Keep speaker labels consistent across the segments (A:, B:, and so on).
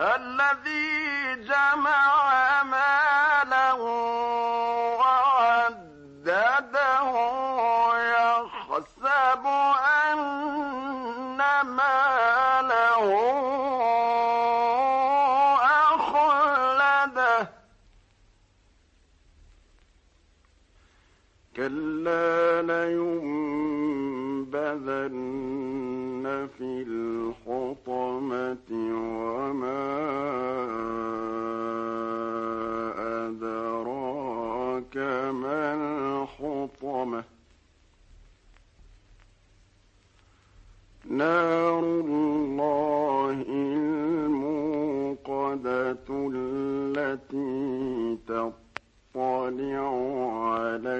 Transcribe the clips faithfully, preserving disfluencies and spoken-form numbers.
A: الذي جمع مالا وعدده يحسب أن ماله أخلده كلا لينبذن في الحطمة وما أدراك ما الحطمة نار الله الموقدة التي تطلع على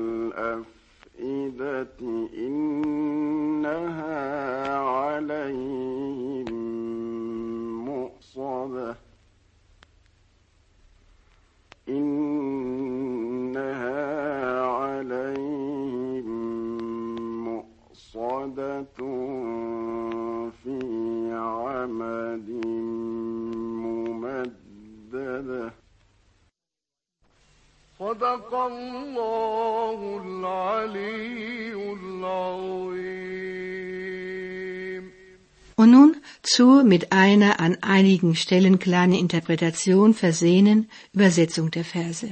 A: الأفئدة إنها عليهم مؤصدة إنها عليهم مؤصدة في عمد ممددة صدق الله العلي العظيم.
B: Und nun zur mit einer an einigen Stellen kleinen Interpretation versehenen Übersetzung der Verse.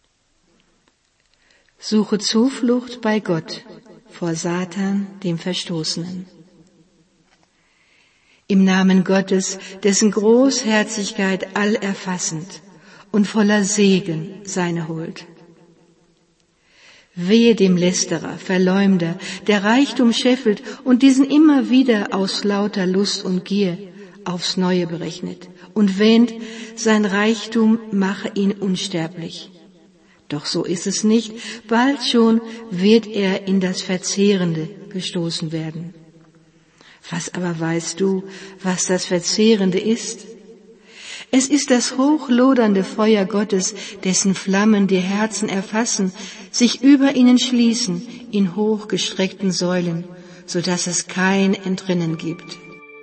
B: Suche Zuflucht bei Gott vor Satan, dem Verstoßenen. Im Namen Gottes, dessen Großherzigkeit allerfassend und voller Segen seine Huld. Wehe dem Lästerer, Verleumder, der Reichtum scheffelt und diesen immer wieder aus lauter Lust und Gier aufs Neue berechnet und wähnt, sein Reichtum mache ihn unsterblich. Doch so ist es nicht, bald schon wird er in das Verzehrende gestoßen werden. Was aber weißt du, was das Verzehrende ist? Es ist das hochlodernde Feuer Gottes, dessen Flammen die Herzen erfassen, sich über ihnen schließen in hochgestreckten Säulen, so dass es kein Entrinnen gibt.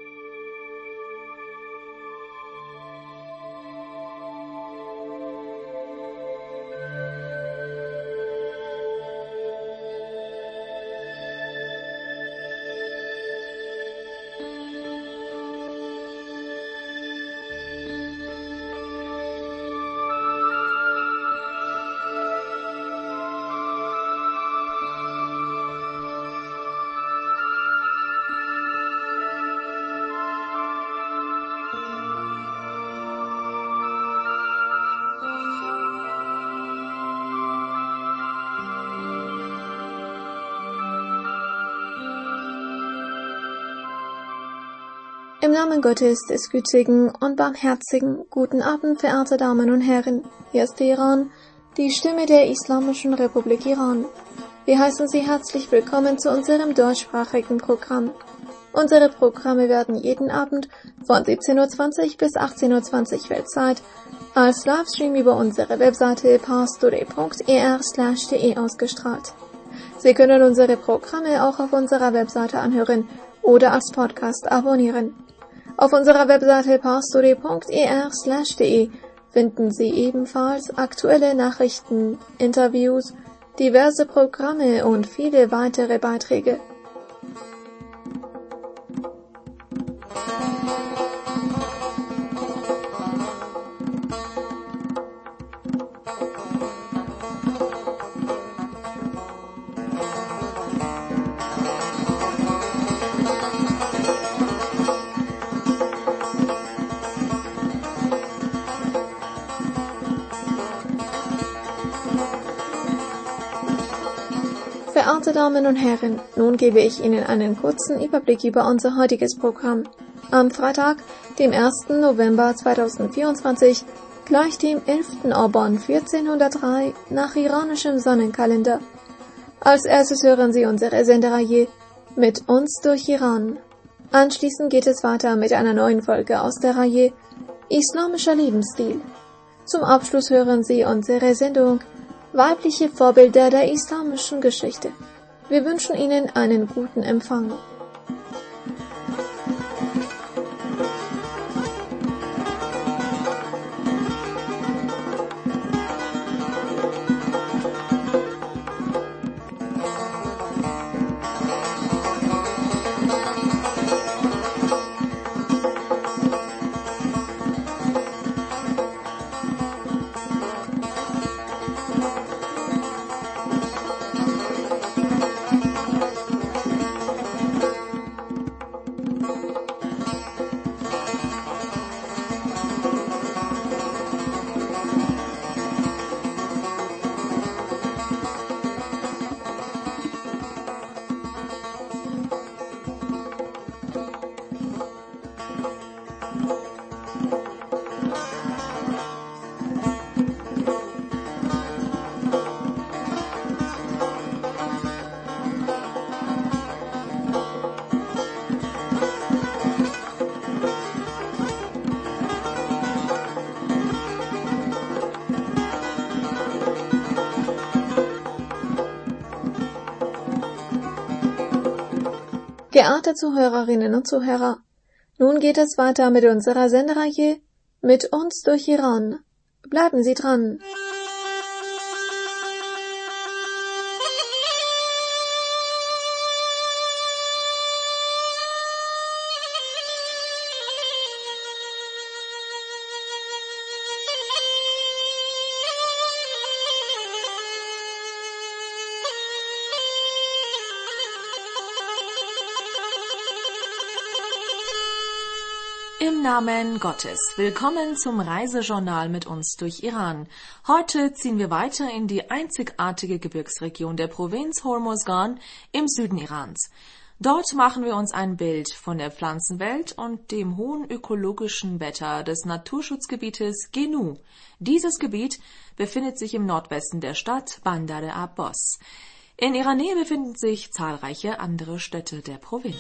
C: Im Namen Gottes, des gütigen und barmherzigen, guten Abend, verehrte Damen und Herren. Hier ist Iran, die Stimme der Islamischen Republik Iran. Wir heißen Sie herzlich willkommen zu unserem deutschsprachigen Programm. Unsere Programme werden jeden Abend von siebzehn Uhr zwanzig bis achtzehn Uhr zwanzig Weltzeit als Livestream über unsere Webseite parstoday punkt er slash de ausgestrahlt. Sie können unsere Programme auch auf unserer Webseite anhören oder als Podcast abonnieren. Auf unserer Webseite parstoday punkt er slash de finden Sie ebenfalls aktuelle Nachrichten, Interviews, diverse Programme und viele weitere Beiträge. Verehrte Damen und Herren, nun gebe ich Ihnen einen kurzen Überblick über unser heutiges Programm. Am Freitag, dem ersten November zweitausendvierundzwanzig, gleich dem elften Orban vierzehnhundertdrei nach iranischem Sonnenkalender. Als erstes hören Sie unsere Sendereihe Mit uns durch Iran. Anschließend geht es weiter mit einer neuen Folge aus der Reihe Islamischer Lebensstil. Zum Abschluss hören Sie unsere Sendung Weibliche Vorbilder der islamischen Geschichte. Wir wünschen Ihnen einen guten Empfang. Verehrte Zuhörerinnen und Zuhörer, nun geht es weiter mit unserer Sendereihe Mit uns durch Iran. Bleiben Sie dran!
D: Im Namen Gottes, willkommen zum Reisejournal mit uns durch Iran. Heute ziehen wir weiter in die einzigartige Gebirgsregion der Provinz Hormozgan im Süden Irans. Dort machen wir uns ein Bild von der Pflanzenwelt und dem hohen ökologischen Wetter des Naturschutzgebietes Genu. Dieses Gebiet befindet sich im Nordwesten der Stadt Bandar Abbas. In ihrer Nähe befinden sich zahlreiche andere Städte der Provinz.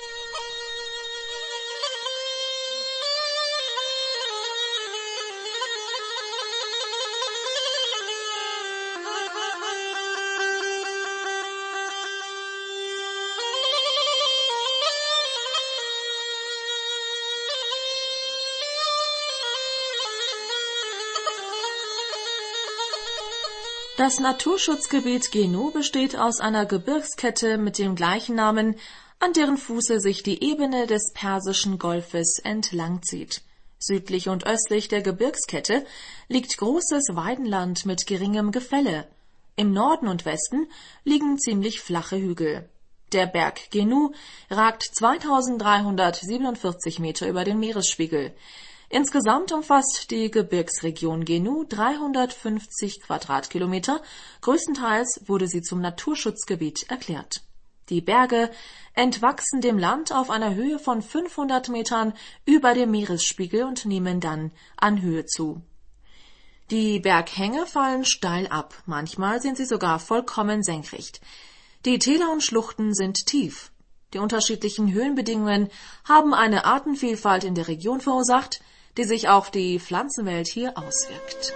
D: Das Naturschutzgebiet Genu besteht aus einer Gebirgskette mit dem gleichen Namen, an deren Fuße sich die Ebene des Persischen Golfes entlangzieht. Südlich und östlich der Gebirgskette liegt großes Weidenland mit geringem Gefälle. Im Norden und Westen liegen ziemlich flache Hügel. Der Berg Genu ragt zweitausenddreihundertsiebenundvierzig Meter über den Meeresspiegel. Insgesamt umfasst die Gebirgsregion Genu dreihundertfünfzig Quadratkilometer, größtenteils wurde sie zum Naturschutzgebiet erklärt. Die Berge entwachsen dem Land auf einer Höhe von fünfhundert Metern über dem Meeresspiegel und nehmen dann an Höhe zu. Die Berghänge fallen steil ab, manchmal sind sie sogar vollkommen senkrecht. Die Täler und Schluchten sind tief. Die unterschiedlichen Höhenbedingungen haben eine Artenvielfalt in der Region verursacht, die sich auf die Pflanzenwelt hier auswirkt.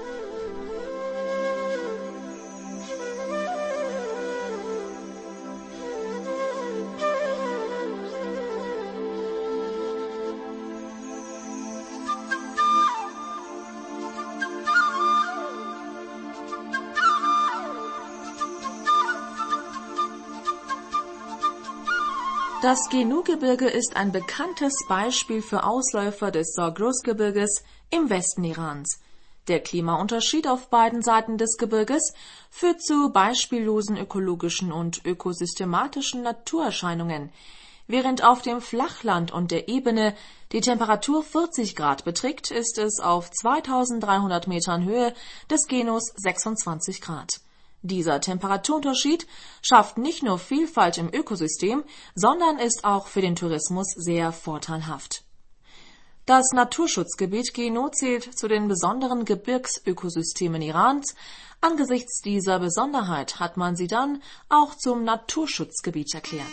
D: Das Genu-Gebirge ist ein bekanntes Beispiel für Ausläufer des Zagros-Gebirges im Westen Irans. Der Klimaunterschied auf beiden Seiten des Gebirges führt zu beispiellosen ökologischen und ökosystematischen Naturerscheinungen. Während auf dem Flachland und der Ebene die Temperatur vierzig Grad beträgt, ist es auf zweitausenddreihundert Metern Höhe des Genus sechsundzwanzig Grad. Dieser Temperaturunterschied schafft nicht nur Vielfalt im Ökosystem, sondern ist auch für den Tourismus sehr vorteilhaft. Das Naturschutzgebiet Genu zählt zu den besonderen Gebirgsökosystemen Irans. Angesichts dieser Besonderheit hat man sie dann auch zum Naturschutzgebiet erklärt.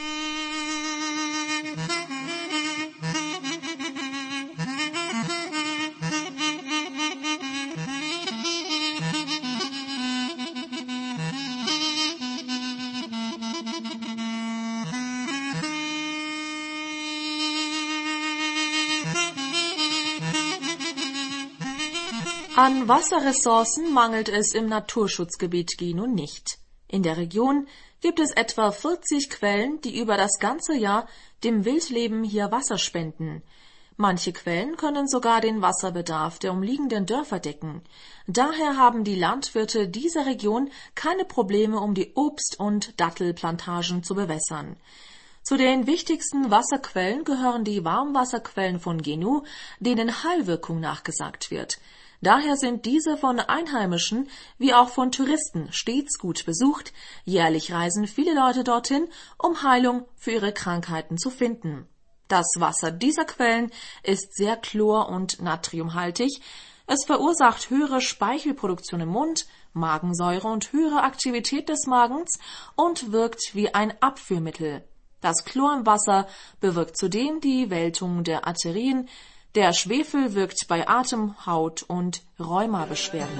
D: An Wasserressourcen mangelt es im Naturschutzgebiet Genu nicht. In der Region gibt es etwa vierzig Quellen, die über das ganze Jahr dem Wildleben hier Wasser spenden. Manche Quellen können sogar den Wasserbedarf der umliegenden Dörfer decken. Daher haben die Landwirte dieser Region keine Probleme, um die Obst- und Dattelplantagen zu bewässern. Zu den wichtigsten Wasserquellen gehören die Warmwasserquellen von Genu, denen Heilwirkung nachgesagt wird. Daher sind diese von Einheimischen wie auch von Touristen stets gut besucht. Jährlich reisen viele Leute dorthin, um Heilung für ihre Krankheiten zu finden. Das Wasser dieser Quellen ist sehr chlor- und natriumhaltig. Es verursacht höhere Speichelproduktion im Mund, Magensäure und höhere Aktivität des Magens und wirkt wie ein Abführmittel. Das Chlor im Wasser bewirkt zudem die Wältung der Arterien. Der Schwefel wirkt bei Atem-, Haut- und Rheumabeschwerden.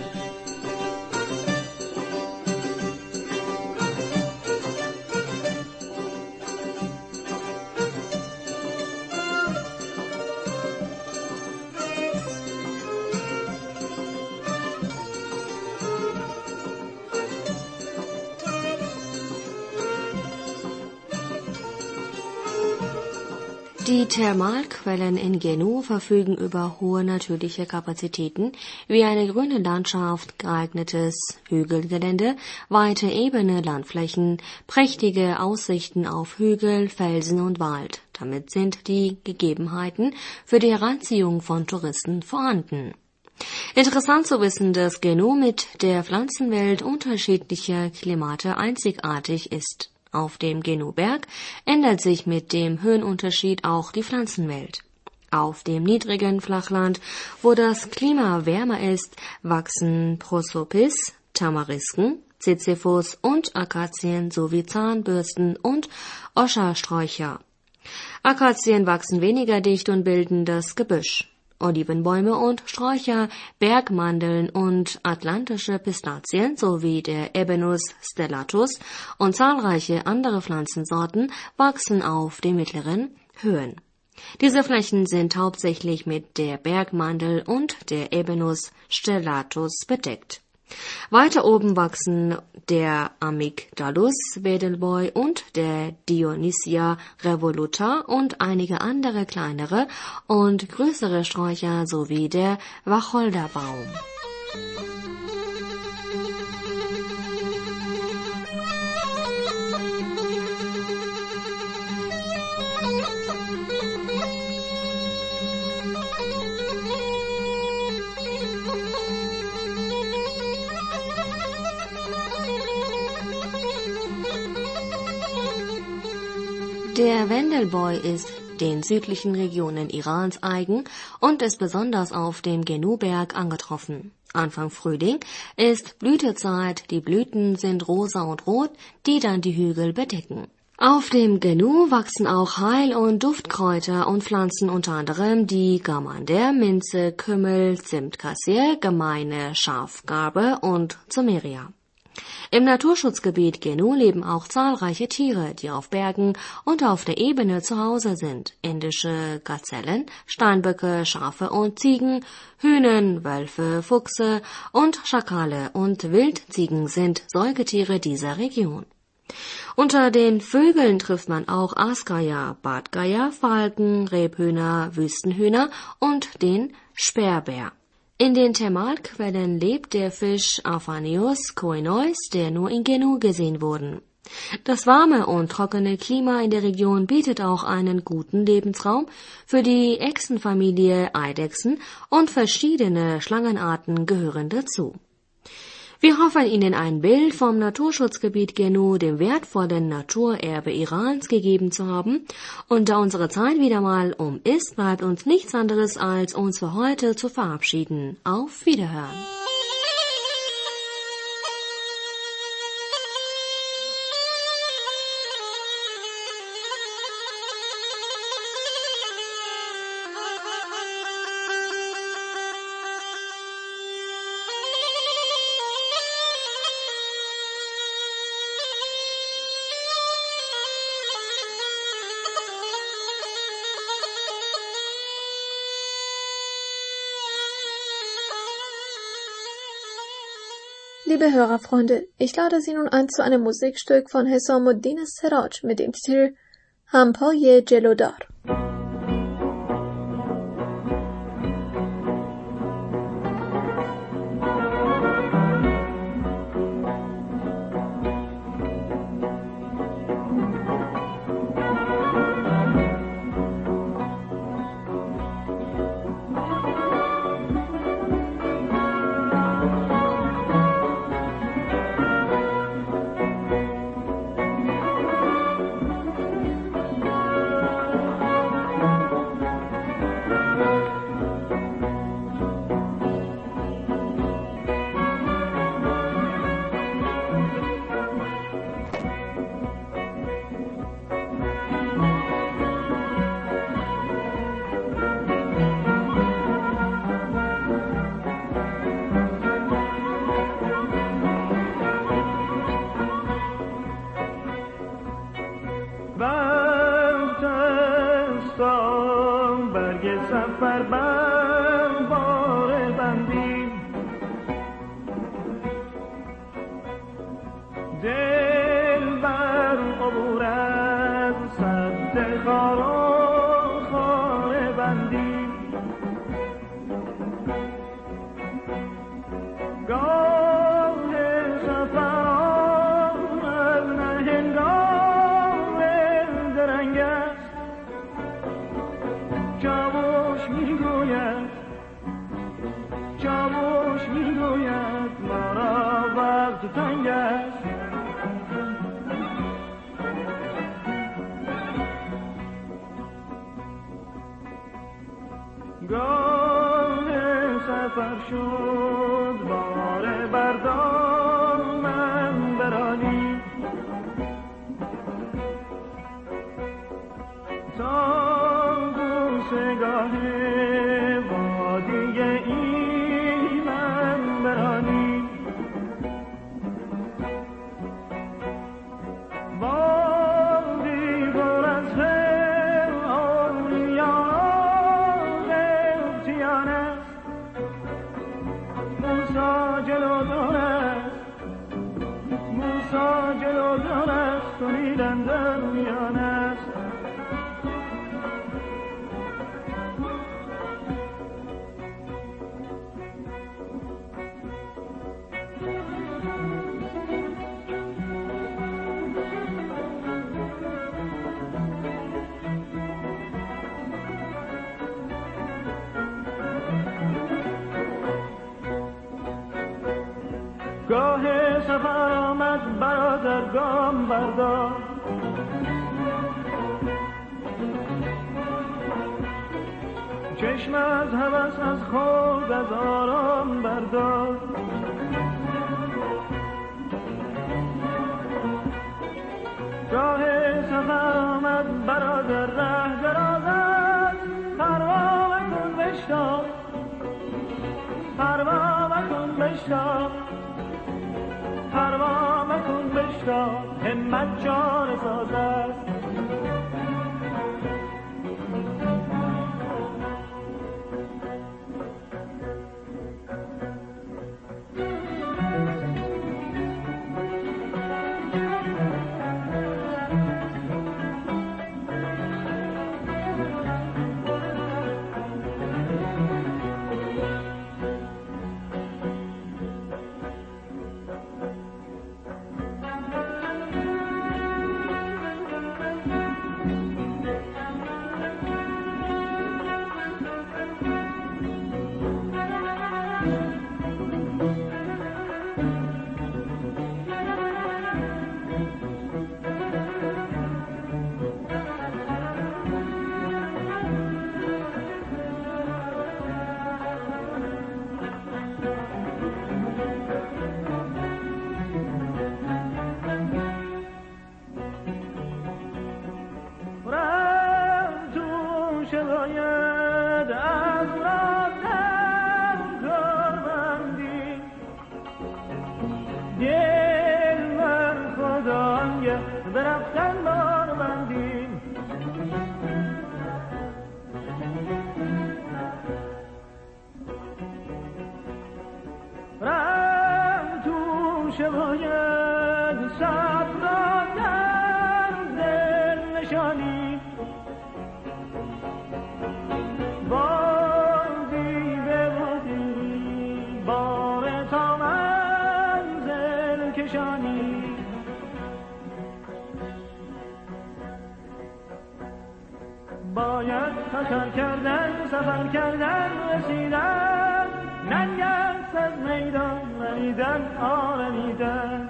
E: Die Thermalquellen in Genua verfügen über hohe natürliche Kapazitäten, wie eine grüne Landschaft, geeignetes Hügelgelände, weite ebene Landflächen, prächtige Aussichten auf Hügel, Felsen und Wald. Damit sind die Gegebenheiten für die Heranziehung von Touristen vorhanden. Interessant zu wissen, dass Genua mit der Pflanzenwelt unterschiedlicher Klimate einzigartig ist. Auf dem Genuberg ändert sich mit dem Höhenunterschied auch die Pflanzenwelt. Auf dem niedrigen Flachland, wo das Klima wärmer ist, wachsen Prosopis, Tamarisken, Ziziphus und Akazien sowie Zahnbürsten und Oschersträucher. Akazien wachsen weniger dicht und bilden das Gebüsch. Olivenbäume und Sträucher, Bergmandeln und atlantische Pistazien sowie der Ebenus stellatus und zahlreiche andere Pflanzensorten wachsen auf den mittleren Höhen. Diese Flächen sind hauptsächlich mit der Bergmandel und der Ebenus stellatus bedeckt. Weiter oben wachsen der Amygdalus Wedelboy und der Dionysia revoluta und einige andere kleinere und größere Sträucher sowie der Wacholderbaum. Der Wendelboy ist den südlichen Regionen Irans eigen und ist besonders auf dem Genuberg angetroffen. Anfang Frühling ist Blütezeit, die Blüten sind rosa und rot, die dann die Hügel bedecken. Auf dem Genu wachsen auch Heil- und Duftkräuter und Pflanzen, unter anderem die Gamander, Minze, Kümmel, Zimtkassier, gemeine Schafgarbe und Zumeria. Im Naturschutzgebiet Genu leben auch zahlreiche Tiere, die auf Bergen und auf der Ebene zu Hause sind. Indische Gazellen, Steinböcke, Schafe und Ziegen, Hühnen, Wölfe, Fuchse und Schakale und Wildziegen sind Säugetiere dieser Region. Unter den Vögeln trifft man auch Aasgeier, Bartgeier, Falken, Rebhühner, Wüstenhühner und den Sperrbär. In den Thermalquellen lebt der Fisch Aphaneus koinois, der nur in Genu gesehen wurde. Das warme und trockene Klima in der Region bietet auch einen guten Lebensraum für die Echsenfamilie Eidechsen und verschiedene Schlangenarten gehören dazu. Wir hoffen, Ihnen ein Bild vom Naturschutzgebiet Genu, dem wertvollen Naturerbe Irans, gegeben zu haben. Und da unsere Zeit wieder mal um ist, bleibt uns nichts anderes, als uns für heute zu verabschieden. Auf Wiederhören!
C: Liebe Hörerfreunde, ich lade Sie nun ein zu einem Musikstück von Hesamuddin Seraj mit dem Titel Hampay Jelodar.
F: سفر بر بار بندی دل بر عبور از سد خارا بندیم. گاه سفر آمد نه هنگام درنگ است، چاوش میگوید چاوش میگوید ما را وقت تنگ است. گاه سفر شد بار بردار من برانی، تا بوسگاه وادی ایمن برانی. وادی پر از خیر اولیان غیبتیان است، موسی جلودار است، موسی جلودار است و نیلم در میان است. گاه سفر آمد برادر گام بردار، چشم از هوس از خود از آرام بردار. گاه سفر آمد برادر ره دراز است، پروا مکن بشتاب پروا مکن بشتاب پروا مکن بشتاب، همت جان ساز است. باید خطر کردن، سفر کردن، رسیدن، ننگ است از میدان رمیدن، آرمیدن.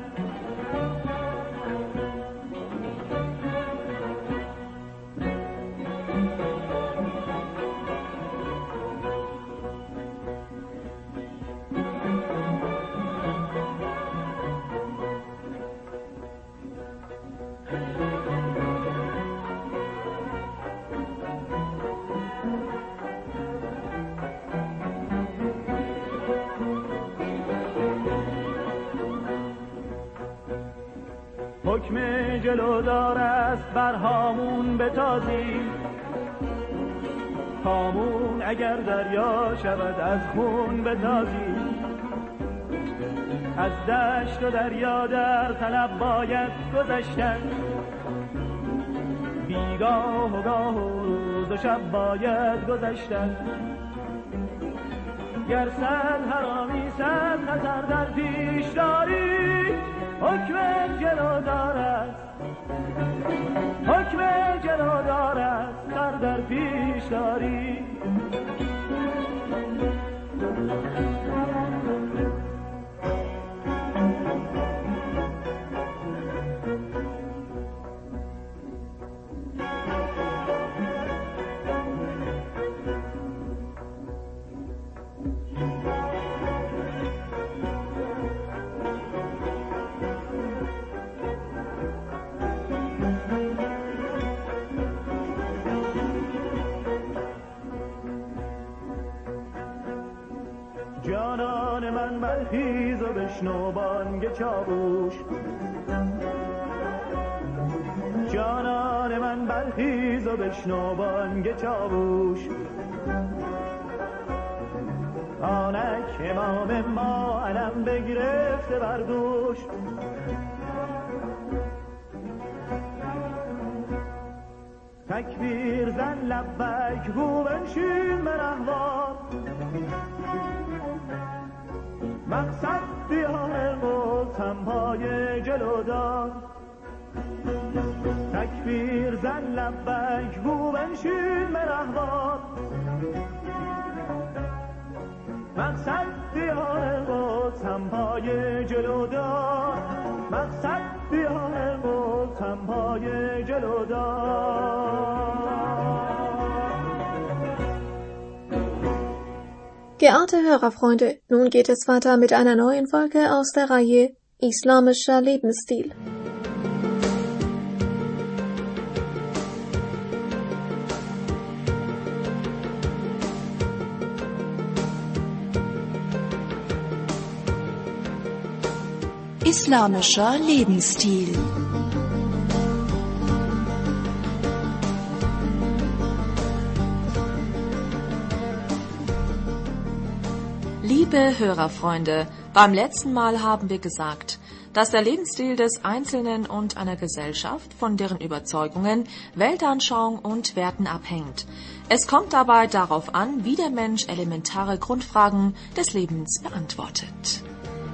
F: حکم جلودار است بر هامون بتازیم، هامون اگر دریا شود از خون بتازیم. از دشت و دریا در طلب باید گذشتن، بیگاه و گاه و روز روز و شب باید گذشتن. گر صد حرامی صد خطر در پیش داری، حکم جلو دارد، حکم جلو دارد، سر در پیش داری. جانان من برخیز و بشنو بانگ چاووش، جانان من برخیز و بشنو بانگ چاووش. آنک امام ما علم بگرفته بر دوش، تکبیر زن لبک گو بنشین به رهوار. مقصد دیار قدس هم پای جلو دار، تکبیر زن لبک گو بنشین به رهوار. مقصد دیار قدس هم پای جلو دار، مقصد دیار قدس هم پای جلو دار.
C: Geehrte Hörerfreunde, nun geht es weiter mit einer neuen Folge aus der Reihe Islamischer Lebensstil.
G: Islamischer Lebensstil.
D: Liebe Hörerfreunde, beim letzten Mal haben wir gesagt, dass der Lebensstil des Einzelnen und einer Gesellschaft von deren Überzeugungen, Weltanschauung und Werten abhängt. Es kommt dabei darauf an, wie der Mensch elementare Grundfragen des Lebens beantwortet.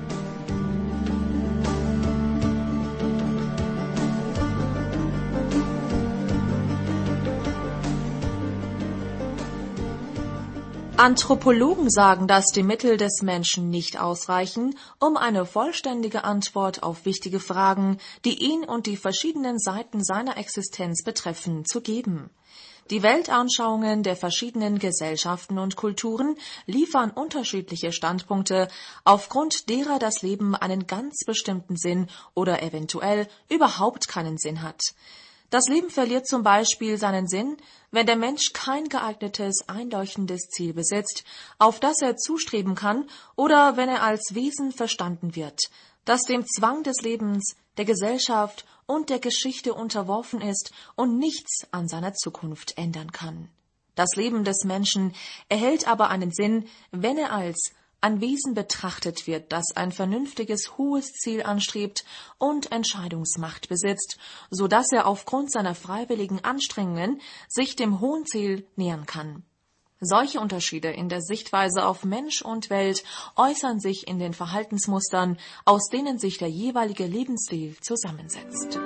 D: Anthropologen sagen, dass die Mittel des Menschen nicht ausreichen, um eine vollständige Antwort auf wichtige Fragen, die ihn und die verschiedenen Seiten seiner Existenz betreffen, zu geben. Die Weltanschauungen der verschiedenen Gesellschaften und Kulturen liefern unterschiedliche Standpunkte, aufgrund derer das Leben einen ganz bestimmten Sinn oder eventuell überhaupt keinen Sinn hat. Das Leben verliert zum Beispiel seinen Sinn, wenn der Mensch kein geeignetes, einleuchtendes Ziel besitzt, auf das er zustreben kann, oder wenn er als Wesen verstanden wird, das dem Zwang des Lebens, der Gesellschaft und der Geschichte unterworfen ist und nichts an seiner Zukunft ändern kann. Das Leben des Menschen erhält aber einen Sinn, wenn er als ein Wesen betrachtet wird, das ein vernünftiges, hohes Ziel anstrebt und Entscheidungsmacht besitzt, so dass er aufgrund seiner freiwilligen Anstrengungen sich dem hohen Ziel nähern kann. Solche Unterschiede in der Sichtweise auf Mensch und Welt äußern sich in den Verhaltensmustern, aus denen sich der jeweilige Lebensstil zusammensetzt.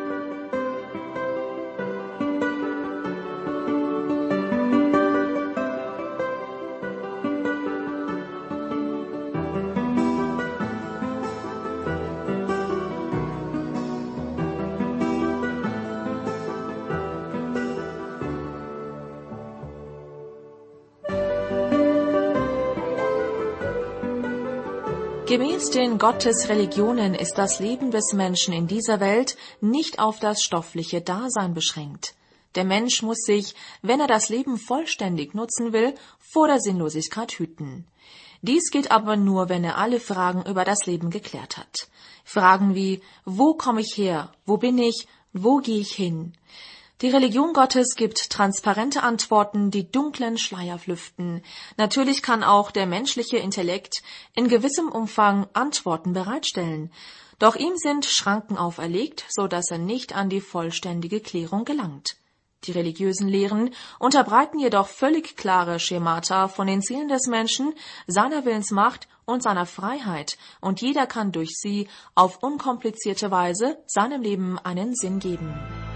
D: Gemäß den Gottesreligionen ist das Leben des Menschen in dieser Welt nicht auf das stoffliche Dasein beschränkt. Der Mensch muss sich, wenn er das Leben vollständig nutzen will, vor der Sinnlosigkeit hüten. Dies geht aber nur, wenn er alle Fragen über das Leben geklärt hat. Fragen wie: Wo komme ich her? Wo bin ich? Wo gehe ich hin? Die Religion Gottes gibt transparente Antworten, die dunklen Schleier lüften. Natürlich kann auch der menschliche Intellekt in gewissem Umfang Antworten bereitstellen. Doch ihm sind Schranken auferlegt, so dass er nicht an die vollständige Klärung gelangt. Die religiösen Lehren unterbreiten jedoch völlig klare Schemata von den Zielen des Menschen, seiner Willensmacht und seiner Freiheit, und jeder kann durch sie auf unkomplizierte Weise seinem Leben einen Sinn geben.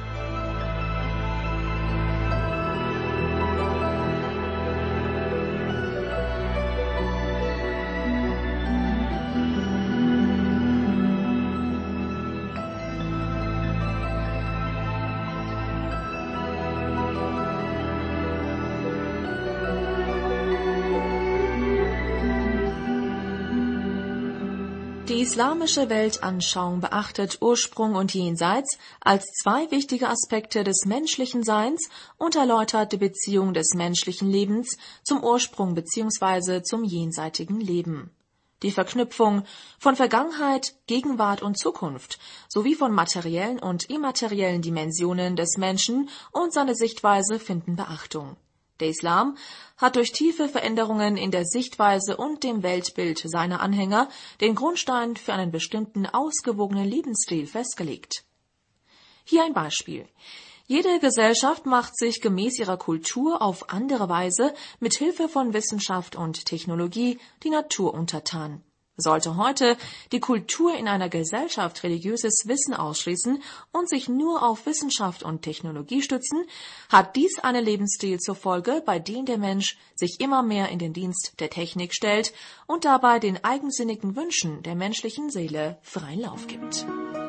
D: Die islamische Weltanschauung beachtet Ursprung und Jenseits als zwei wichtige Aspekte des menschlichen Seins und erläutert die Beziehung des menschlichen Lebens zum Ursprung bzw. zum jenseitigen Leben. Die Verknüpfung von Vergangenheit, Gegenwart und Zukunft sowie von materiellen und immateriellen Dimensionen des Menschen und seine Sichtweise finden Beachtung. Der Islam hat durch tiefe Veränderungen in der Sichtweise und dem Weltbild seiner Anhänger den Grundstein für einen bestimmten ausgewogenen Lebensstil festgelegt. Hier ein Beispiel. Jede Gesellschaft macht sich gemäß ihrer Kultur auf andere Weise mit Hilfe von Wissenschaft und Technologie die Natur untertan. Sollte heute die Kultur in einer Gesellschaft religiöses Wissen ausschließen und sich nur auf Wissenschaft und Technologie stützen, hat dies einen Lebensstil zur Folge, bei dem der Mensch sich immer mehr in den Dienst der Technik stellt und dabei den eigensinnigen Wünschen der menschlichen Seele freien Lauf gibt.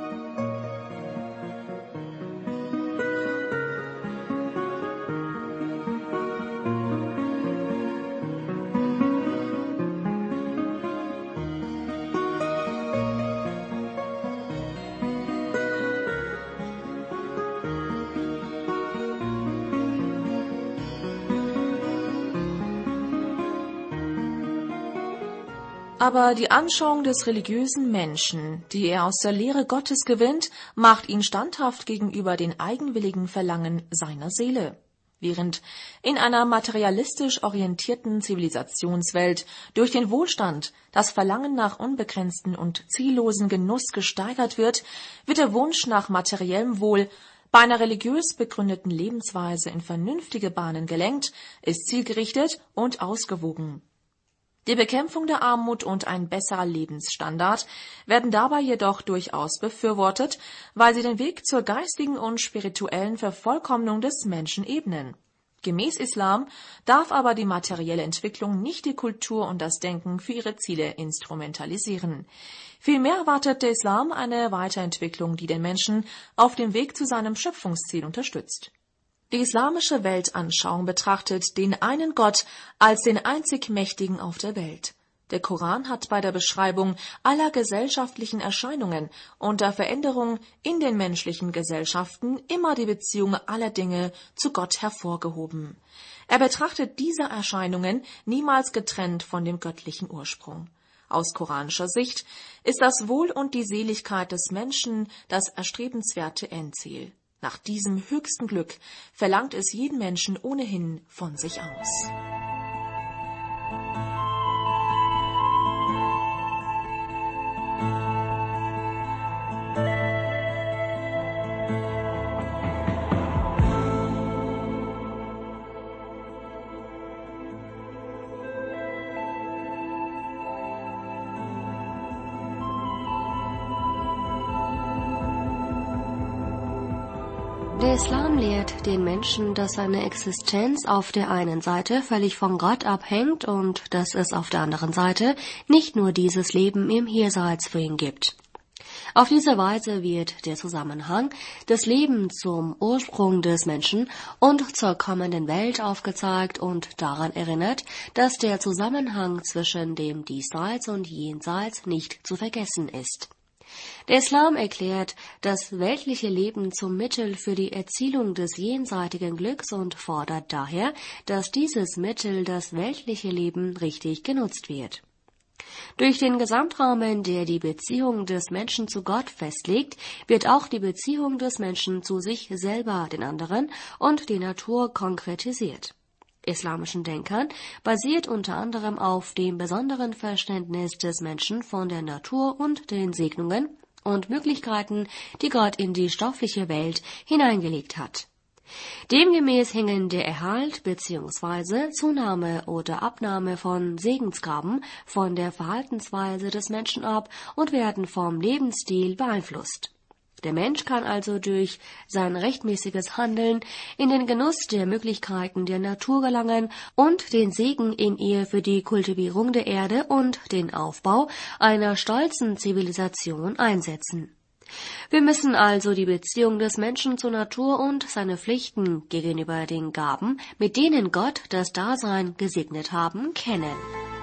D: Aber die Anschauung des religiösen Menschen, die er aus der Lehre Gottes gewinnt, macht ihn standhaft gegenüber den eigenwilligen Verlangen seiner Seele. Während in einer materialistisch orientierten Zivilisationswelt durch den Wohlstand das Verlangen nach unbegrenzten und ziellosen Genuss gesteigert wird, wird der Wunsch nach materiellem Wohl bei einer religiös begründeten Lebensweise in vernünftige Bahnen gelenkt, ist zielgerichtet und ausgewogen. Die Bekämpfung der Armut und ein besserer Lebensstandard werden dabei jedoch durchaus befürwortet, weil sie den Weg zur geistigen und spirituellen Vervollkommnung des Menschen ebnen. Gemäß Islam darf aber die materielle Entwicklung nicht die Kultur und das Denken für ihre Ziele instrumentalisieren. Vielmehr erwartet der Islam eine Weiterentwicklung, die den Menschen auf dem Weg zu seinem Schöpfungsziel unterstützt. Die islamische Weltanschauung betrachtet den einen Gott als den einzig Mächtigen auf der Welt. Der Koran hat bei der Beschreibung aller gesellschaftlichen Erscheinungen und der Veränderung in den menschlichen Gesellschaften immer die Beziehung aller Dinge zu Gott hervorgehoben. Er betrachtet diese Erscheinungen niemals getrennt von dem göttlichen Ursprung. Aus koranischer Sicht ist das Wohl und die Seligkeit des Menschen das erstrebenswerte Endziel. Nach diesem höchsten Glück verlangt es jeden Menschen ohnehin von sich aus.
E: Der Islam lehrt den Menschen, dass seine Existenz auf der einen Seite völlig von Gott abhängt und dass es auf der anderen Seite nicht nur dieses Leben im Jenseits für ihn gibt. Auf diese Weise wird der Zusammenhang des Lebens zum Ursprung des Menschen und zur kommenden Welt aufgezeigt und daran erinnert, dass der Zusammenhang zwischen dem Diesseits und Jenseits nicht zu vergessen ist. Der Islam erklärt das weltliche Leben zum Mittel für die Erzielung des jenseitigen Glücks und fordert daher, dass dieses Mittel, das weltliche Leben, richtig genutzt wird. Durch den Gesamtrahmen, der die Beziehung des Menschen zu Gott festlegt, wird auch die Beziehung des Menschen zu sich selber, den anderen und die Natur konkretisiert. Islamischen Denkern basiert unter anderem auf dem besonderen Verständnis des Menschen von der Natur und den Segnungen und Möglichkeiten, die Gott in die stoffliche Welt hineingelegt hat. Demgemäß hängen der Erhalt bzw. Zunahme oder Abnahme von Segensgaben von der Verhaltensweise des Menschen ab und werden vom Lebensstil beeinflusst. Der Mensch kann also durch sein rechtmäßiges Handeln in den Genuss der Möglichkeiten der Natur gelangen und den Segen in ihr für die Kultivierung der Erde und den Aufbau einer stolzen Zivilisation einsetzen. Wir müssen also die Beziehung des Menschen zur Natur und seine Pflichten gegenüber den Gaben, mit denen Gott das Dasein gesegnet haben, kennen.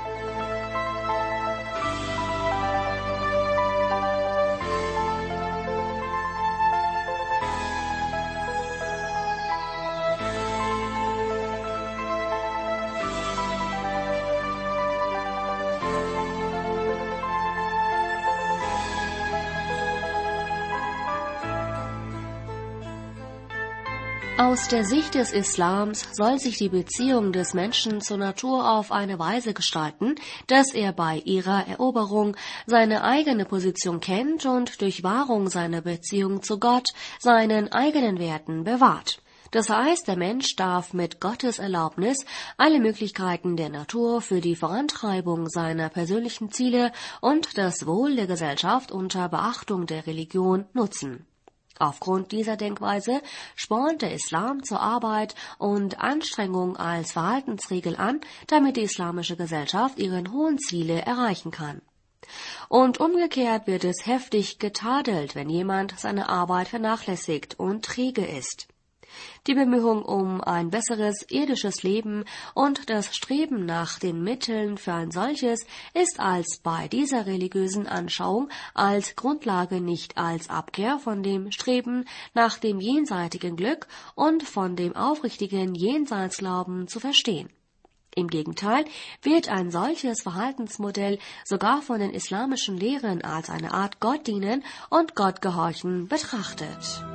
E: Aus der Sicht des Islams soll sich die Beziehung des Menschen zur Natur auf eine Weise gestalten, dass er bei ihrer Eroberung seine eigene Position kennt und durch Wahrung seiner Beziehung zu Gott seinen eigenen Werten bewahrt. Das heißt, der Mensch darf mit Gottes Erlaubnis alle Möglichkeiten der Natur für die Vorantreibung seiner persönlichen Ziele und das Wohl der Gesellschaft unter Beachtung der Religion nutzen. Aufgrund dieser Denkweise spornt der Islam zur Arbeit und Anstrengung als Verhaltensregel an, damit die islamische Gesellschaft ihre hohen Ziele erreichen kann. Und umgekehrt wird es heftig getadelt, wenn jemand seine Arbeit vernachlässigt und träge ist. Die Bemühung um ein besseres irdisches Leben und das Streben nach den Mitteln für ein solches ist als bei dieser religiösen Anschauung als Grundlage nicht als Abkehr von dem Streben nach dem jenseitigen Glück und von dem aufrichtigen Jenseitsglauben zu verstehen. Im Gegenteil wird ein solches Verhaltensmodell sogar von den islamischen Lehren als eine Art Gottdienen und Gottgehorchen betrachtet.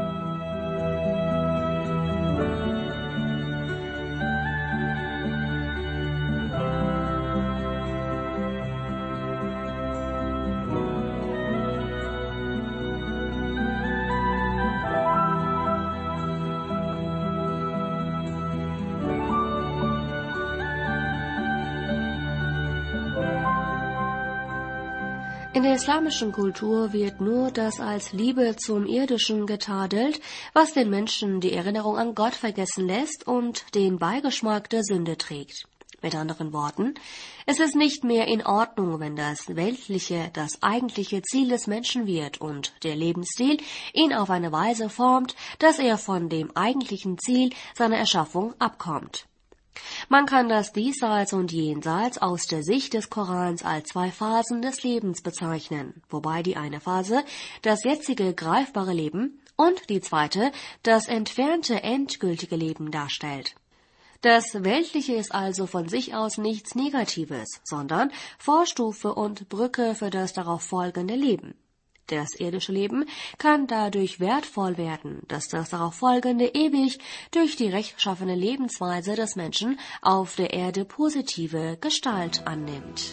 E: In der islamischen Kultur wird nur das als Liebe zum Irdischen getadelt, was den Menschen die Erinnerung an Gott vergessen lässt und den Beigeschmack der Sünde trägt. Mit anderen Worten, es ist nicht mehr in Ordnung, wenn das Weltliche das eigentliche Ziel des Menschen wird und der Lebensstil ihn auf eine Weise formt, dass er von dem eigentlichen Ziel seiner Erschaffung abkommt. Man kann das Diesseits und Jenseits aus der Sicht des Korans als zwei Phasen des Lebens bezeichnen, wobei die eine Phase das jetzige greifbare Leben und die zweite das entfernte endgültige Leben darstellt. Das Weltliche ist also von sich aus nichts Negatives, sondern Vorstufe und Brücke für das darauf folgende Leben. Das irdische Leben kann dadurch wertvoll werden, dass das darauf folgende ewig durch die rechtschaffene Lebensweise des Menschen auf der Erde positive Gestalt annimmt.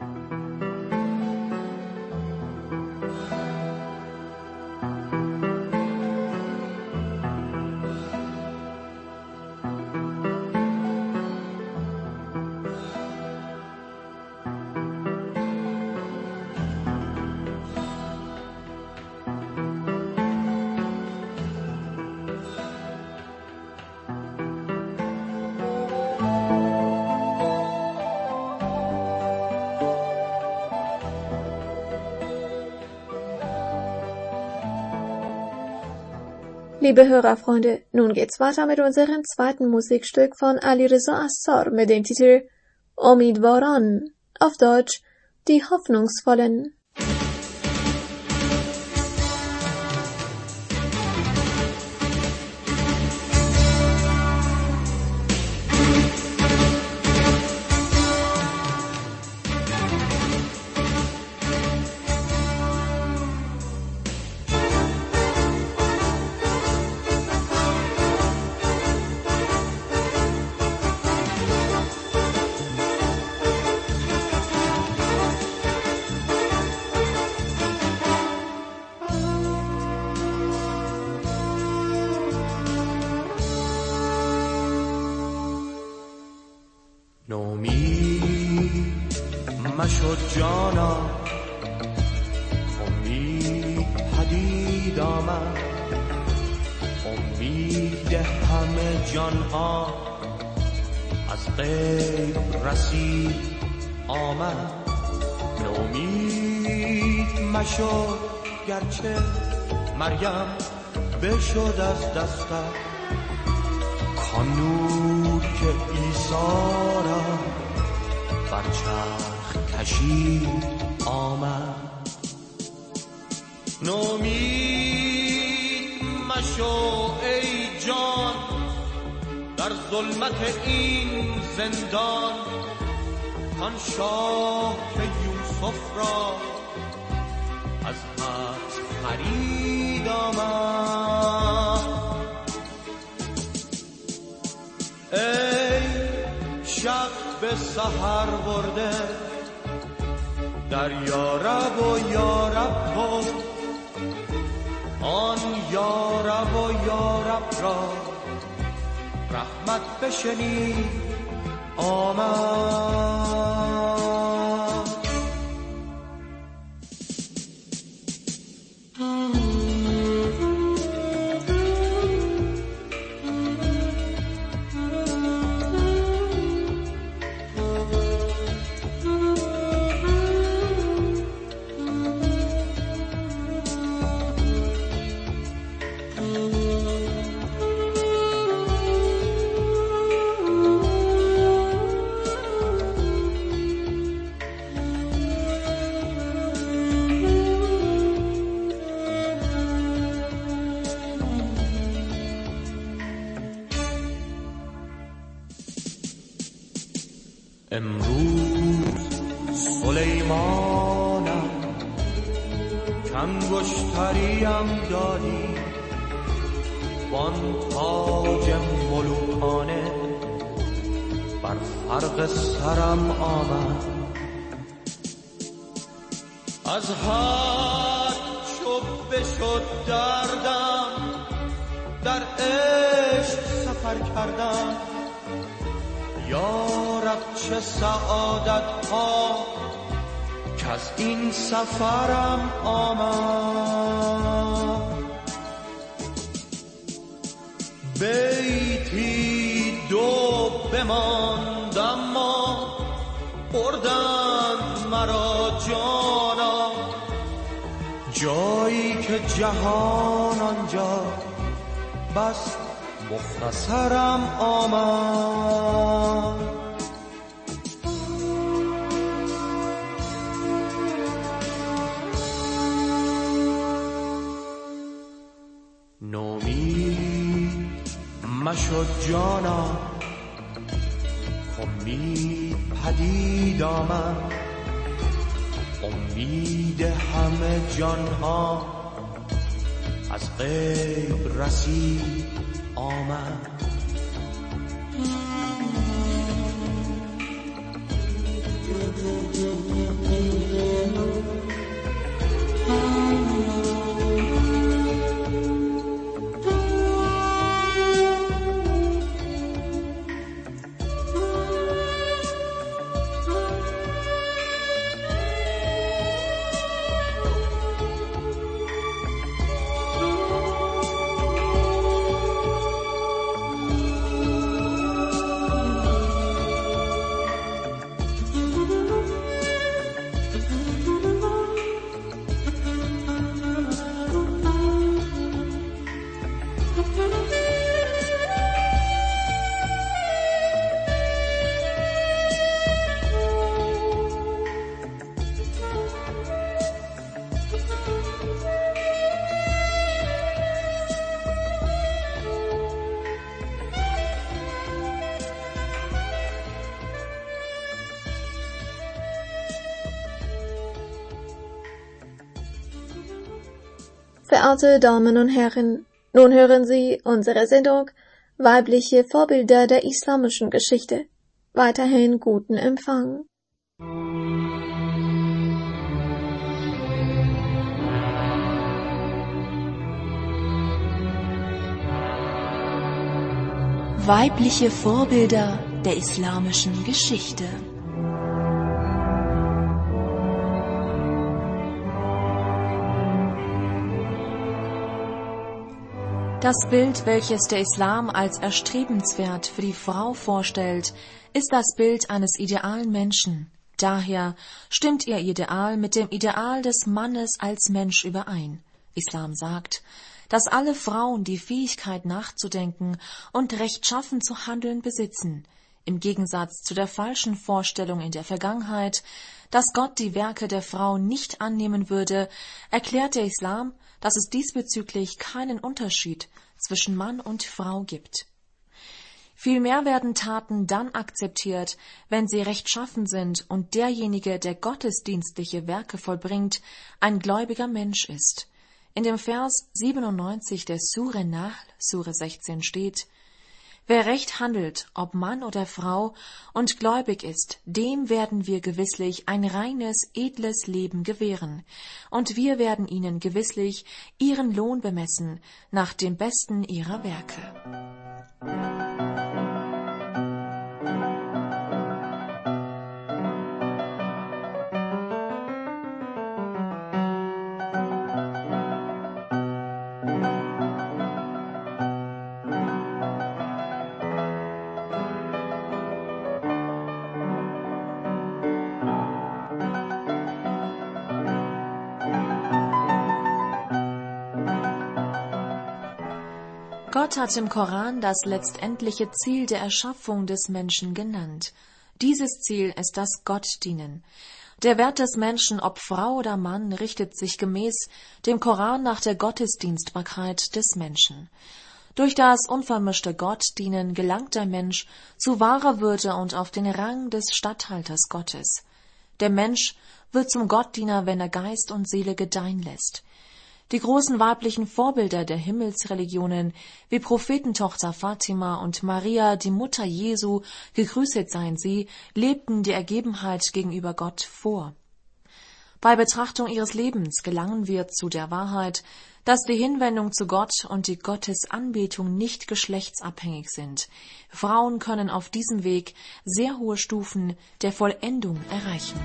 C: Liebe Hörerfreunde, nun geht's weiter mit unserem zweiten Musikstück von Ali Reza Assar mit dem Titel Omidwaran, auf Deutsch Die Hoffnungsvollen.
G: نومید مشد جانا، امید پدید آمد، امید همه جانها از غیب رسید آمد. نومید مشد گرچه مریم بشد از دستت، کان نور که عیسی را بر چرخ کشید آمد. نومید مشو ای جان در ظلمت این زندان، کان شاه که یوسف را از حبس خرید آمد. ای شب به سحر برده در یارب و یارب کن، آن یارب و یارب را رحمت بشنید آمد. امروز سلیمانم کانگشتریم دادی، وان تاج ملوکانه بر فرق سرم آمد. از حد چو بشد دردم در عشق سفر کردم، یا رب چه سعادت ها که از این سفرم آمد. بیتی دو بماند اما بردند مرا جانا، جایی که جهان آنجا بس مختصرم آمد. نومید مشد جانا، امید پدید آمد، امید همه جانها از غیب رسید آمد.
C: Verehrte Damen und Herren, nun hören Sie unsere Sendung Weibliche Vorbilder der islamischen Geschichte. Weiterhin guten Empfang.
D: Weibliche Vorbilder der islamischen Geschichte. Das Bild, welches der Islam als erstrebenswert für die Frau vorstellt, ist das Bild eines idealen Menschen. Daher stimmt ihr Ideal mit dem Ideal des Mannes als Mensch überein. Islam sagt, dass alle Frauen die Fähigkeit nachzudenken und rechtschaffen zu handeln besitzen, im Gegensatz zu der falschen Vorstellung in der Vergangenheit, dass Gott die Werke der Frau nicht annehmen würde, erklärt der Islam, dass es diesbezüglich keinen Unterschied zwischen Mann und Frau gibt. Vielmehr werden Taten dann akzeptiert, wenn sie rechtschaffen sind und derjenige, der gottesdienstliche Werke vollbringt, ein gläubiger Mensch ist. In dem Vers siebenundneunzig der Sure Nahl, Sure sechzehn steht: Wer recht handelt, ob Mann oder Frau, und gläubig ist, dem werden wir gewisslich ein reines, edles Leben gewähren, und wir werden ihnen gewisslich ihren Lohn bemessen nach dem Besten ihrer Werke. Gott hat im Koran das letztendliche Ziel der Erschaffung des Menschen genannt. Dieses Ziel ist das Gottdienen. Der Wert des Menschen, ob Frau oder Mann, richtet sich gemäß dem Koran nach der Gottesdienstbarkeit des Menschen. Durch das unvermischte Gottdienen gelangt der Mensch zu wahrer Würde und auf den Rang des Statthalters Gottes. Der Mensch wird zum Gottdiener, wenn er Geist und Seele gedeihen lässt. Die großen weiblichen Vorbilder der Himmelsreligionen, wie Prophetentochter Fatima und Maria, die Mutter Jesu, gegrüßet seien sie, lebten die Ergebenheit gegenüber Gott vor. Bei Betrachtung ihres Lebens gelangen wir zu der Wahrheit, dass die Hinwendung zu Gott und die Gottesanbetung nicht geschlechtsabhängig sind. Frauen können auf diesem Weg sehr hohe Stufen der Vollendung erreichen.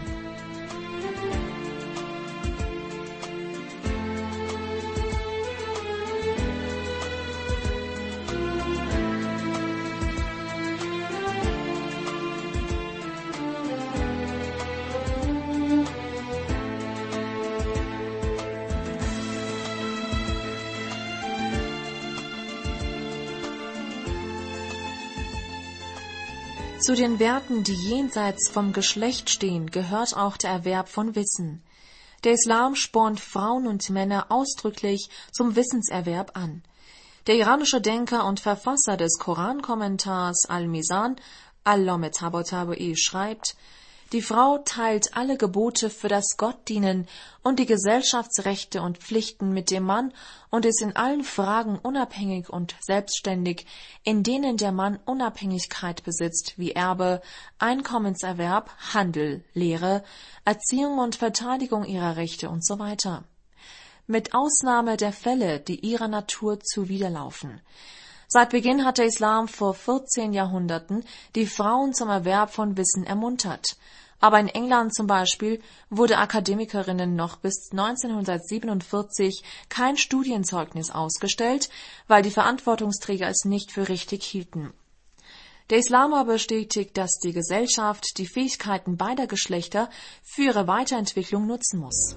D: Zu den Werten, die jenseits vom Geschlecht stehen, gehört auch der Erwerb von Wissen. Der Islam spornt Frauen und Männer ausdrücklich zum Wissenserwerb an. Der iranische Denker und Verfasser des Korankommentars Al-Mizan, Allame Tabatabai, schreibt: Die Frau teilt alle Gebote für das Gottdienen und die Gesellschaftsrechte und Pflichten mit dem Mann und ist in allen Fragen unabhängig und selbstständig, in denen der Mann Unabhängigkeit besitzt, wie Erbe, Einkommenserwerb, Handel, Lehre, Erziehung und Verteidigung ihrer Rechte und so weiter. Mit Ausnahme der Fälle, die ihrer Natur zuwiderlaufen. Seit Beginn hat der Islam vor vierzehn Jahrhunderten die Frauen zum Erwerb von Wissen ermuntert. Aber in England zum Beispiel wurde Akademikerinnen noch bis neunzehnhundertsiebenundvierzig kein Studienzeugnis ausgestellt, weil die Verantwortungsträger es nicht für richtig hielten. Der Islam aber bestätigt, dass die Gesellschaft die Fähigkeiten beider Geschlechter für ihre Weiterentwicklung nutzen muss.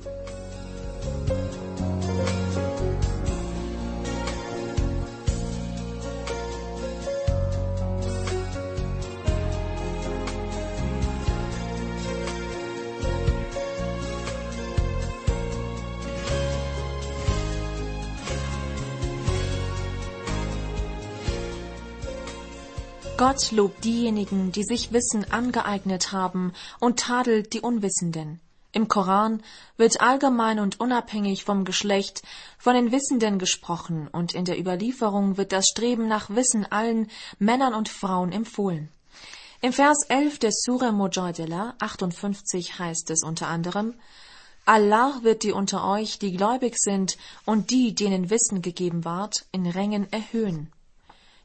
D: Gott lobt diejenigen, die sich Wissen angeeignet haben, und tadelt die Unwissenden. Im Koran wird allgemein und unabhängig vom Geschlecht von den Wissenden gesprochen, und in der Überlieferung wird das Streben nach Wissen allen Männern und Frauen empfohlen. Im Vers elf der Sure Mujadila achtundfünfzig heißt es unter anderem: Allah wird die unter euch, die gläubig sind, und die, denen Wissen gegeben ward, in Rängen erhöhen.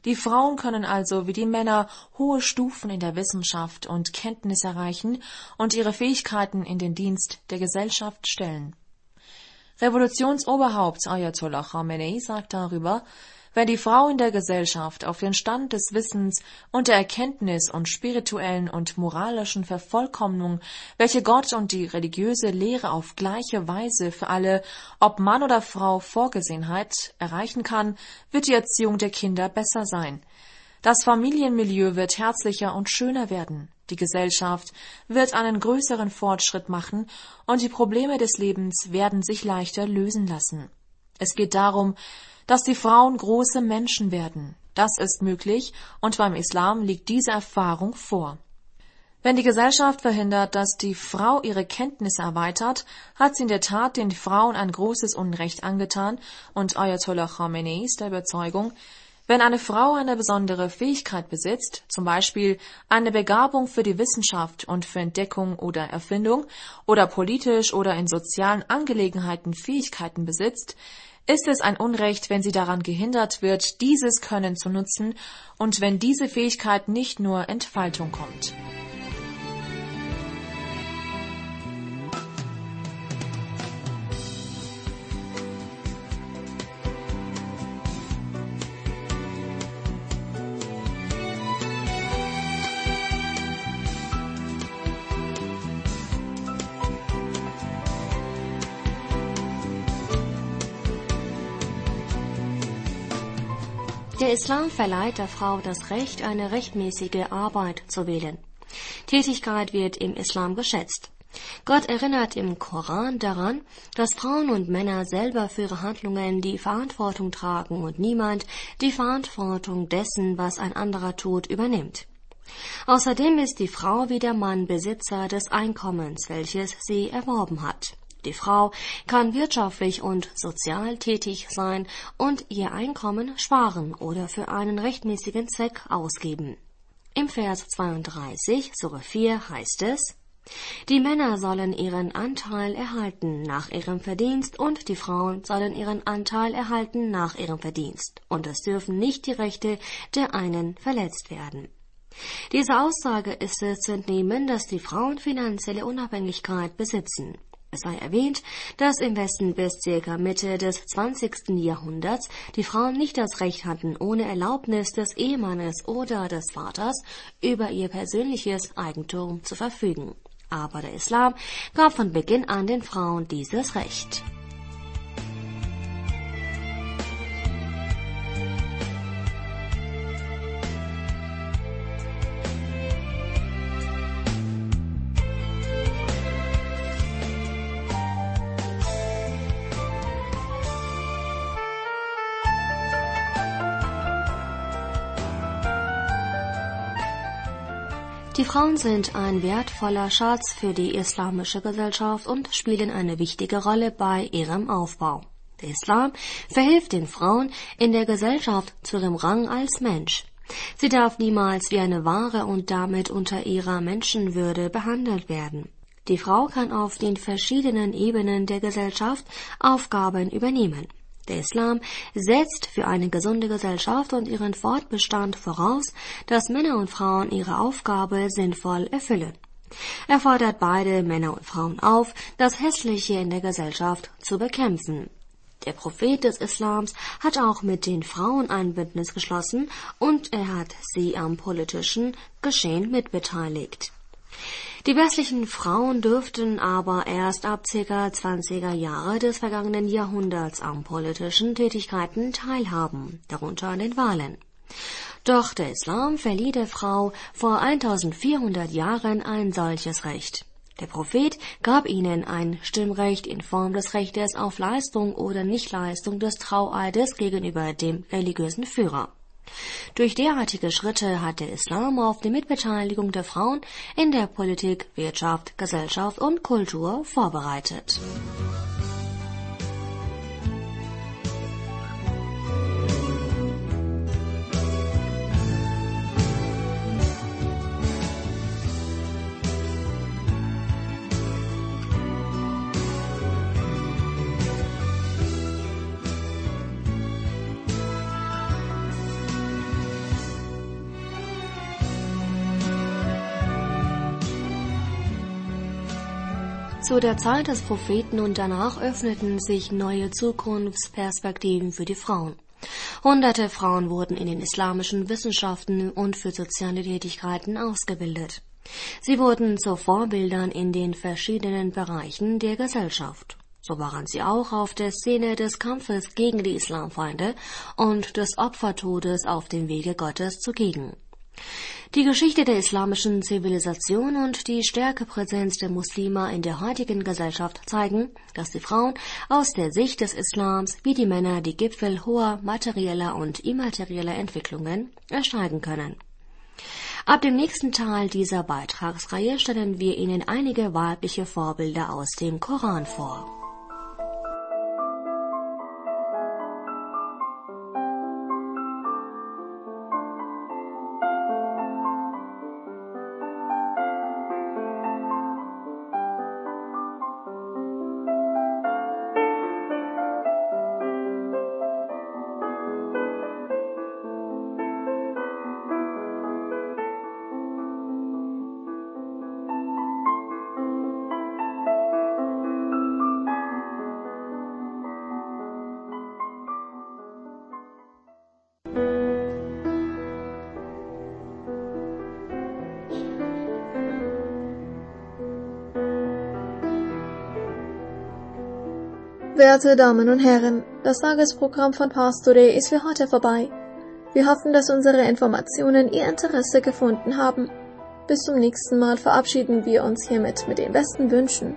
D: Die Frauen können also wie die Männer hohe Stufen in der Wissenschaft und Kenntnis erreichen und ihre Fähigkeiten in den Dienst der Gesellschaft stellen. Revolutionsoberhaupt Ayatollah Khamenei sagt darüber: Wenn die Frau in der Gesellschaft auf den Stand des Wissens und der Erkenntnis und spirituellen und moralischen Vervollkommnung, welche Gott und die religiöse Lehre auf gleiche Weise für alle, ob Mann oder Frau, vorgesehen hat, erreichen kann, wird die Erziehung der Kinder besser sein. Das Familienmilieu wird herzlicher und schöner werden. Die Gesellschaft wird einen größeren Fortschritt machen und die Probleme des Lebens werden sich leichter lösen lassen. Es geht darum, dass die Frauen große Menschen werden. Das ist möglich und beim Islam liegt diese Erfahrung vor. Wenn die Gesellschaft verhindert, dass die Frau ihre Kenntnisse erweitert, hat sie in der Tat den Frauen ein großes Unrecht angetan und Ayatollah Khamenei ist der Überzeugung, wenn eine Frau eine besondere Fähigkeit besitzt, zum Beispiel eine Begabung für die Wissenschaft und für Entdeckung oder Erfindung oder politisch oder in sozialen Angelegenheiten Fähigkeiten besitzt, ist es ein Unrecht, wenn sie daran gehindert wird, dieses Können zu nutzen und wenn diese Fähigkeit nicht nur Entfaltung kommt.
E: Der Islam verleiht der Frau das Recht, eine rechtmäßige Arbeit zu wählen. Tätigkeit wird im Islam geschätzt. Gott erinnert im Koran daran, dass Frauen und Männer selber für ihre Handlungen die Verantwortung tragen und niemand die Verantwortung dessen, was ein anderer tut, übernimmt. Außerdem ist die Frau wie der Mann Besitzer des Einkommens, welches sie erworben hat. Die Frau kann wirtschaftlich und sozial tätig sein und ihr Einkommen sparen oder für einen rechtmäßigen Zweck ausgeben. Im Vers zweiunddreißig, Sure vier, heißt es: Die Männer sollen ihren Anteil erhalten nach ihrem Verdienst und die Frauen sollen ihren Anteil erhalten nach ihrem Verdienst, und es dürfen nicht die Rechte der einen verletzt werden. Dieser Aussage ist es zu entnehmen, dass die Frauen finanzielle Unabhängigkeit besitzen. Es sei erwähnt, dass im Westen bis circa Mitte des zwanzigsten Jahrhunderts die Frauen nicht das Recht hatten, ohne Erlaubnis des Ehemannes oder des Vaters über ihr persönliches Eigentum zu verfügen. Aber der Islam gab von Beginn an den Frauen dieses Recht. Die Frauen sind ein wertvoller Schatz für die islamische Gesellschaft und spielen eine wichtige Rolle bei ihrem Aufbau. Der Islam verhilft den Frauen in der Gesellschaft zu ihrem Rang als Mensch. Sie darf niemals wie eine Ware und damit unter ihrer Menschenwürde behandelt werden. Die Frau kann auf den verschiedenen Ebenen der Gesellschaft Aufgaben übernehmen. Der Islam setzt für eine gesunde Gesellschaft und ihren Fortbestand voraus, dass Männer und Frauen ihre Aufgabe sinnvoll erfüllen. Er fordert beide Männer und Frauen auf, das Hässliche in der Gesellschaft zu bekämpfen. Der Prophet des Islams hat auch mit den Frauen ein Bündnis geschlossen und er hat sie am politischen Geschehen mitbeteiligt. Die westlichen Frauen dürften aber erst ab ca. zwanziger Jahre des vergangenen Jahrhunderts an politischen Tätigkeiten teilhaben, darunter an den Wahlen. Doch der Islam verlieh der Frau vor eintausendvierhundert Jahren ein solches Recht. Der Prophet gab ihnen ein Stimmrecht in Form des Rechtes auf Leistung oder Nichtleistung des Traueides gegenüber dem religiösen Führer. Durch derartige Schritte hat der Islam auf die Mitbeteiligung der Frauen in der Politik, Wirtschaft, Gesellschaft und Kultur vorbereitet. Zu der Zeit des Propheten und danach öffneten sich neue Zukunftsperspektiven für die Frauen. Hunderte Frauen wurden in den islamischen Wissenschaften und für soziale Tätigkeiten ausgebildet. Sie wurden zu Vorbildern in den verschiedenen Bereichen der Gesellschaft. So waren sie auch auf der Szene des Kampfes gegen die Islamfeinde und des Opfertodes auf dem Wege Gottes zugegen. Die Geschichte der islamischen Zivilisation und die starke Präsenz der Muslime in der heutigen Gesellschaft zeigen, dass die Frauen aus der Sicht des Islams wie die Männer die Gipfel hoher materieller und immaterieller Entwicklungen ersteigen können. Ab dem nächsten Teil dieser Beitragsreihe stellen wir Ihnen einige weibliche Vorbilder aus dem Koran vor.
C: Werte Damen und Herren, das Tagesprogramm von Pastore ist für heute vorbei. Wir hoffen, dass unsere Informationen Ihr Interesse gefunden haben. Bis zum nächsten Mal verabschieden wir uns hiermit mit den besten Wünschen.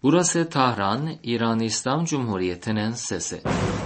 H: Burası Tahran, İran İslam Cumhuriyeti'nin sesi.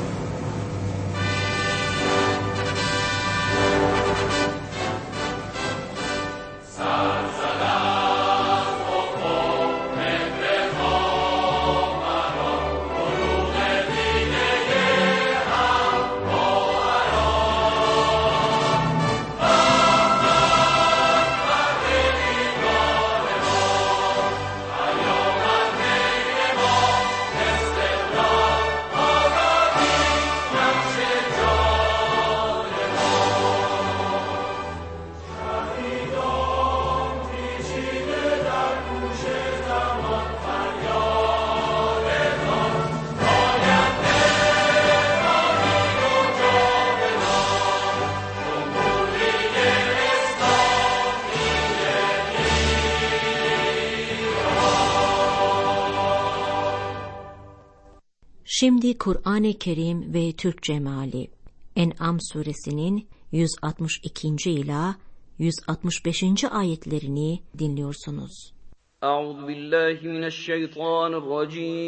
E: Şimdi Kur'an-ı Kerim ve Türkçe meali. En'am suresinin yüz altmış ikinci ila yüz altmış beşinci ayetlerini dinliyorsunuz.
I: Euzu billahi mineşşeytanirracim.